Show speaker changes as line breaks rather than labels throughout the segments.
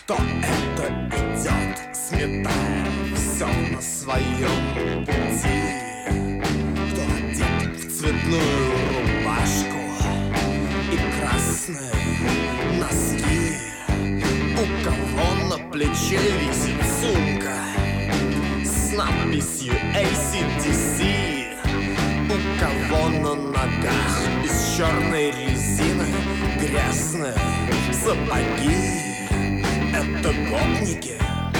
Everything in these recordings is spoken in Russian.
Кто это идет, сметая все на своем пути? Кто одет в цветную рубашку и красные носки? У кого на плече висит сумка с надписью AC/DC? У кого на ногах из черной резины грязные сапоги? Это гопники.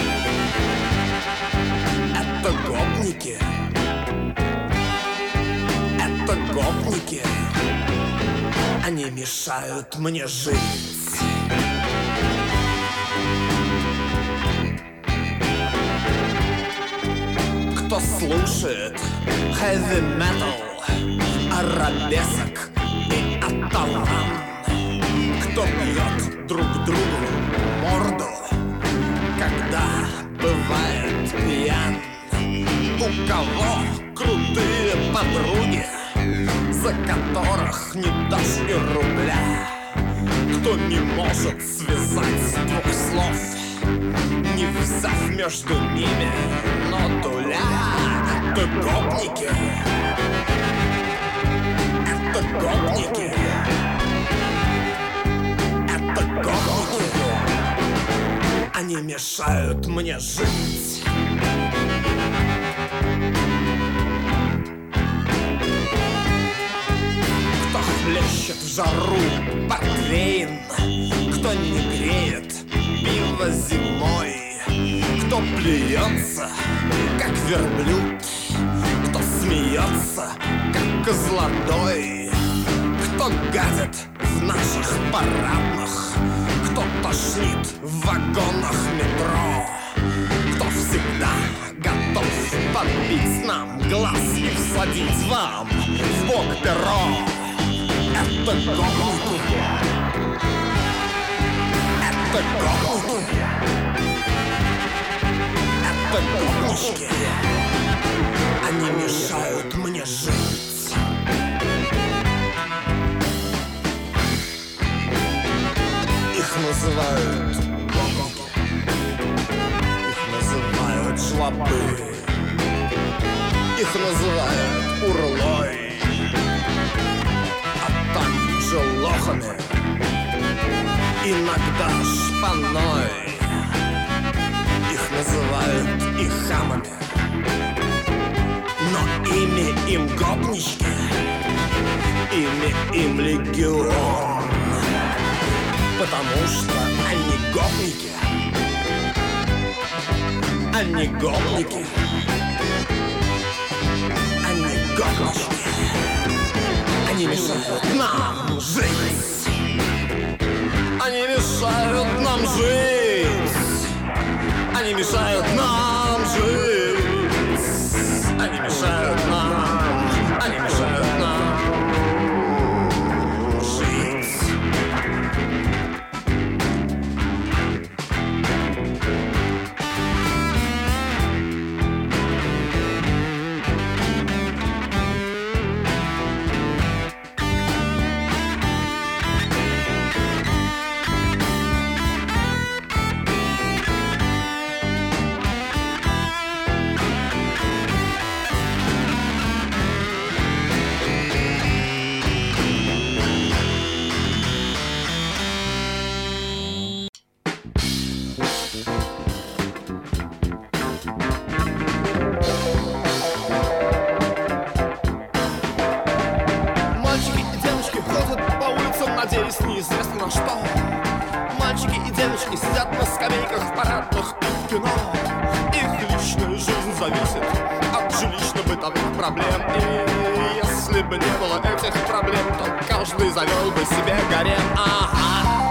Это гопники. Это гопники. Они мешают мне жить. Кто слушает heavy metal, арабесок и аталан? Кто бьет друг другу морду, когда бывает пьян? У кого крутые подруги, за которых не дашь и рубля? Кто не может связать двух слов, не взяв между ними нотуля? Это гопники. Это гопники. Это гопники. Они мешают мне жить. Кто хлещет в жару портвейн, кто не греет пиво зимой, кто плюется, как верблюд, кто смеется, как козлодой, кто гадит в наших парадных, кто тошнит в вагонах метро, кто всегда готов подбить нам глаз и всадить вам в бок перо. Это гопники. Это гопники. Это гопнички. Они мешают мне жить. Их называют гопники. Их называют жлобы. Их называют урлой, а также лохами, иногда шпаной. Их называют и хамами, но ими им гопнички, ими им легион. Потому что они гопники. Они гопники. Они гопнички. Они мешают нам жить. Они мешают нам жить. Они мешают нам жить. Они мешают нам. Они мешают нам жить.
Надеюсь, неизвестно на что. Мальчики и девочки сидят на скамейках в парадных и в кино. Их личная жизнь зависит от жилищно-бытовых проблем. И если бы не было этих проблем, то каждый завел бы себе гарем. Ага.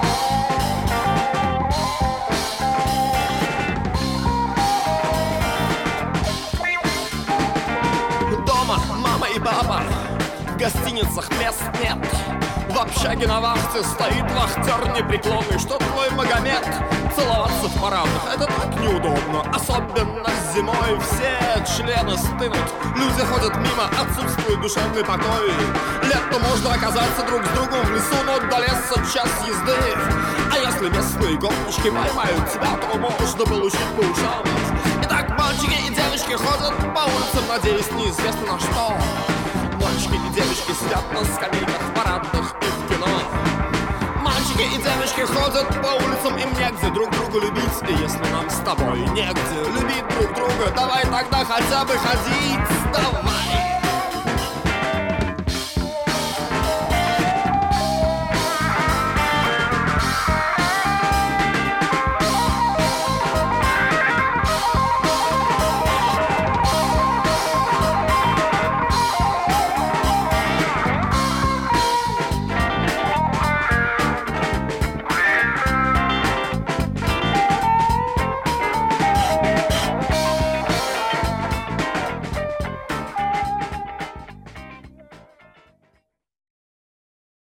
Дома мама и папа, в гостиницах мест нет. В общаге на вахте стоит вахтер непреклонный. Что твой Магомед? Целоваться в парадных — это так неудобно. Особенно зимой все члены стынут. Люди ходят мимо, отсутствует душевный покой. Летом можно оказаться друг с другом в лесу, но до леса час езды. А если Если местные гопнички поймают тебя, то можно получить по ушам. Итак, мальчики и девочки ходят по улицам, надеясь неизвестно на что. Мальчики и девочки сидят на скамейках в парадных и в кино. Мальчики и девочки ходят по улицам, им негде друг друга любить. И если нам с тобой негде любить друг друга, давай тогда хотя бы ходить, давай.